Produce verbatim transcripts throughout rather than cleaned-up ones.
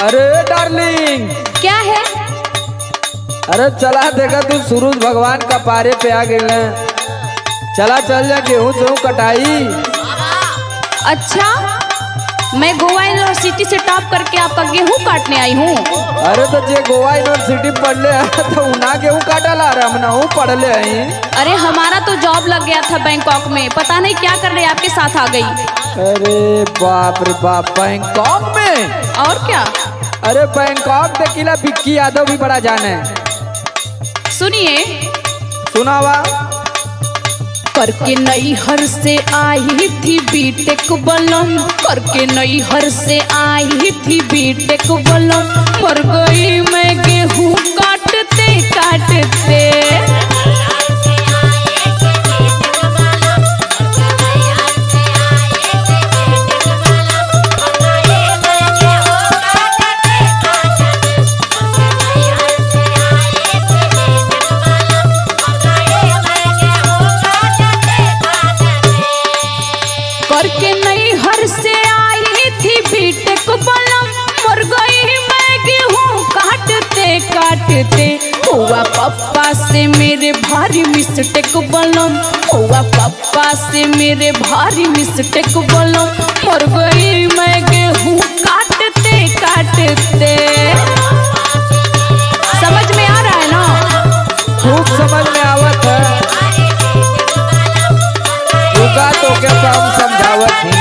अरे डार्लिंग, क्या है? अरे चला देखा तू सूरज भगवान का पारे पे आ गए। चला चल जा गेहूँ से कटाई। अच्छा, मैं गोवा यूनिवर्सिटी से टॉप करके आपका गेहूं काटने आई हूँ। अरे तो जे गोवा यूनिवर्सिटी पढ़ ले तो उना गेहूँ काटा ला रहा हम ना पढ़ ले आई। अरे हमारा तो जॉब लग गया था बैंकॉक में, पता नहीं क्या कर रहे आपके साथ आ गई। अरे बाप रे बाप, बैंकॉक में? और क्या? अरे बैंकॉक देखिला विक्की यादव भी बड़ा जाने। सुनिए, सुनावा। करके नई हर से आई थी बीटेक बलम, करके नई हर से आई थी बीटेक बलम, पर गई मैं गेहूं काटते काटते। करके नई हर से आई थी बीटेक बलम, मर गई मैं गेहूं काटते काटते। हुआ पप्पा से मेरे भारी मिस्टेक बलम, हुआ पप्पा से मेरे भारी मिस्टेक बलम, मर गई मैं गेहूं काटते काटते। समझ में आ रहा है ना? खूब समझ में आवत है। रुका तो क्या तो हम समझावत थी।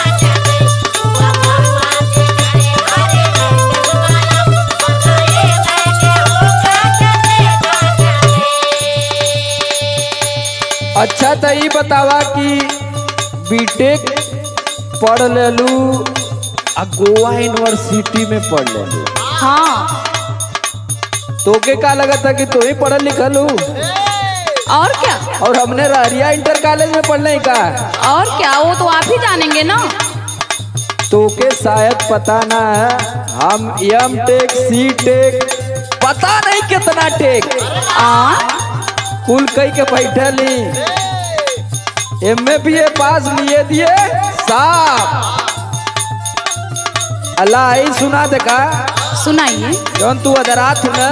अच्छा तो ये बतावा कि बीटेक पढ़ लेलू आ गोवा यूनिवर्सिटी में पढ़ लेलू। हाँ, तोके का लगा था कि तू ही पढ़ल लिखल हूँ? और क्या? और हमने रारिया इंटर कॉलेज में पढ़ने का। और क्या, वो तो आप ही जानेंगे ना। तो के शायद पता ना है, हम एम टेक सी टेक पता नहीं कितना टेक आ? कुल कई के बैठली। एम ए बी ए पास लिए दिए साहब। अल्लाह ही सुना देखा। सुनाइए। जौन तू अदरात न,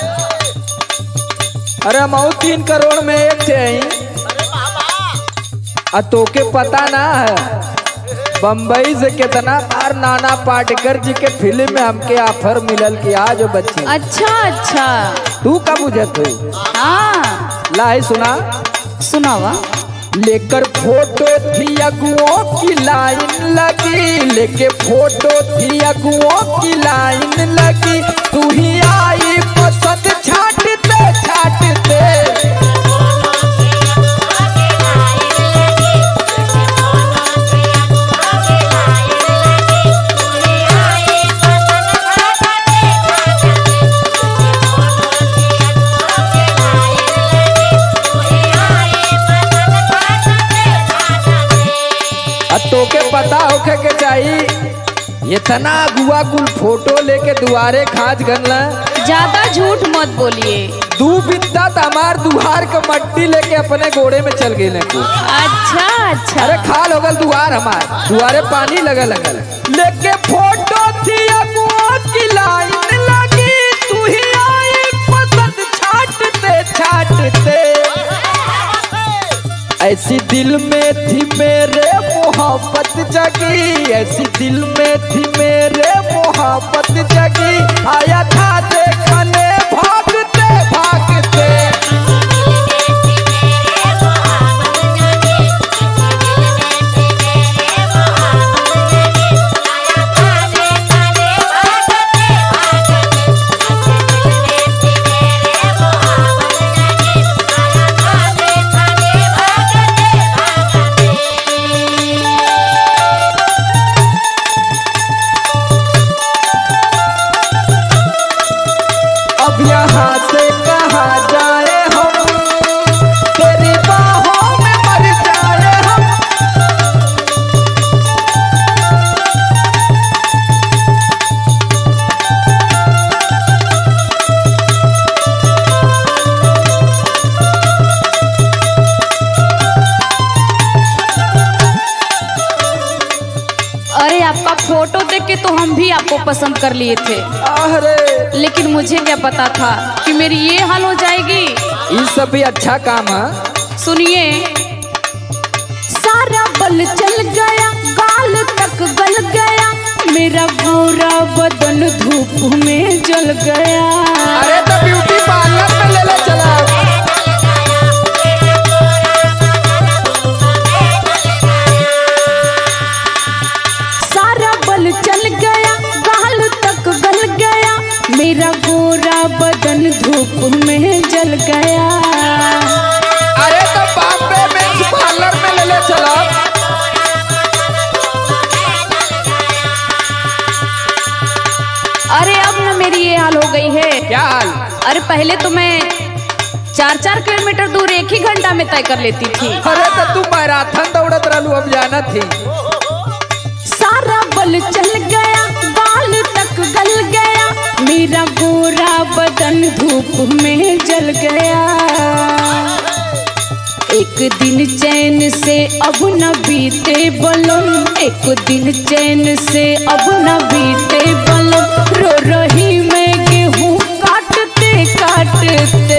अरे मऊ तीन करोड़ में एक थे। तो के पता ना है बम्बई से कितना बार नाना पाटेकर जी के फिल्म में हमके ऑफर मिलल कि आज बच्ची। अच्छा अच्छा, तू कब बुझत हो? हाँ, लाई सुना। सुनावा। लेकर फोटो थी अगुओं की लाइन लगी, लेके फोटो थी अगुओं की लाइन लगी, तू ही आई पसंद छाटते छाटते। तो के पता होके के चाहिए इतना गुआ कुल फोटो लेके दुआरे खाज गनला। ज्यादा झूठ मत बोलिए। दू बित्ता हमार दुहार का मट्टी लेके अपने गोड़े में चल गए। अच्छा अच्छा, अरे खाल हो गल दुआर हमार, दुआरे पानी लगा लगल। लेके फोटो थी अगुआ की लाइन लगी, तू ही आई पसंद छाटते छाटते। ऐसी दिल में थी मेरे मोहब्बत जगी, ऐसी दिल में थी मेरे मोहब्बत जगी, आया था देखने भागते भागते। फोटो देख के तो हम भी आपको पसंद कर लिए थे, अरे लेकिन मुझे क्या पता था कि मेरी ये हाल हो जाएगी। ये सब भी अच्छा काम है। सुनिए, सारा बल चल गया, गाल तक गल गया, मेरा गोरा बदन धूप में जल गया। अरे तो ब्यूटी पार्लर में ले ले चला। सारा बल चल गया, गाल तक गल गया, मेरा गोरा बदन धूप में जल गया। अरे तो बॉम्बे मेंस पार्लर में ले ले चला। अरे अब ना मेरी ये हाल हो गई है। क्या हाल? अरे पहले तो मैं चार चार किलोमीटर दूर एक ही घंटा में तय कर लेती थी। अरे तो तू मैराथन दौड़त रहलू, अब जाना थी। सारा बल चल गया, बाल तक गल गया, मेरा गोरा बदन धूप में जल गया। एक दिन चैन से अब न बीते बलम, एक दिन चैन से अब न बीते बलम, रो रही मैं गेहूं काटते काटते।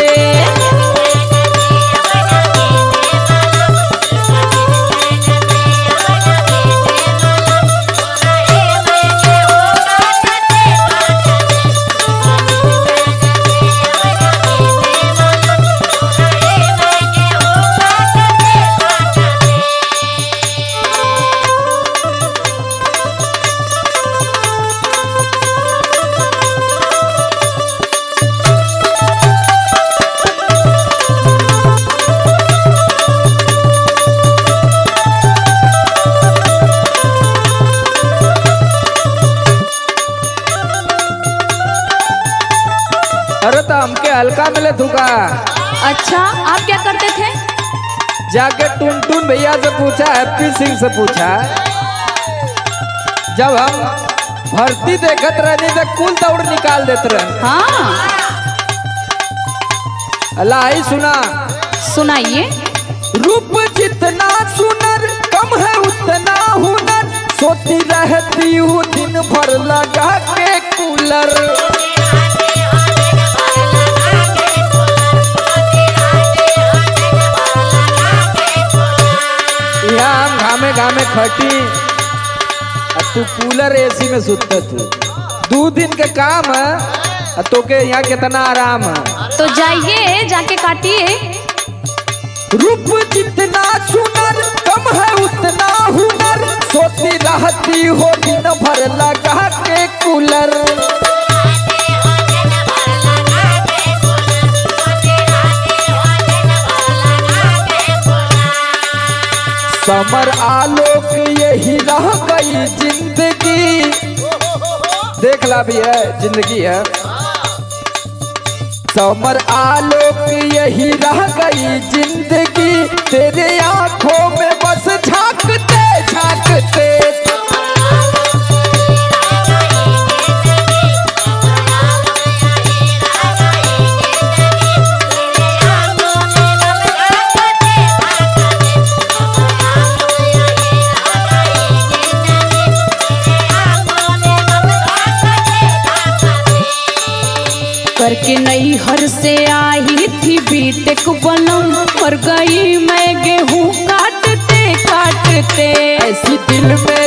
अरे तो हमके हल्का मिले थूका। अच्छा, आप क्या करते थे? जाके टुन टुन भैया से पूछा, हैप्पी सिंह से पूछा। जब हम भर्ती देखत रहनी तो कुल दौड़ निकाल देते रहे। हाँ, अल्लाह ही सुना। सुनाइए। रूप जितना सुनर कम है उतना हुनर, सोती रहती हूँ दिन भर लगा के कूलर। यहाँ हम घामे घामे खटी, तू कूलर एसी में सुतता। तू दो दिन के काम है तो के यहाँ कितना आराम है। तो जाइए, जाके काटिए। रूप जितना सुनर कम है उतना हुनर, सोती रहती हो दिन भर लगा के कूलर। समर आलोक यही रह गई जिंदगी, देख ला भी है जिंदगी है। समर आलोक यही रह गई जिंदगी, तेरे आंखों में बस झांकते झांकते। करके नई हर से आई थी बीटेक बलम, मर गई मैं गेहूं काटते काटते। ऐसी दिल में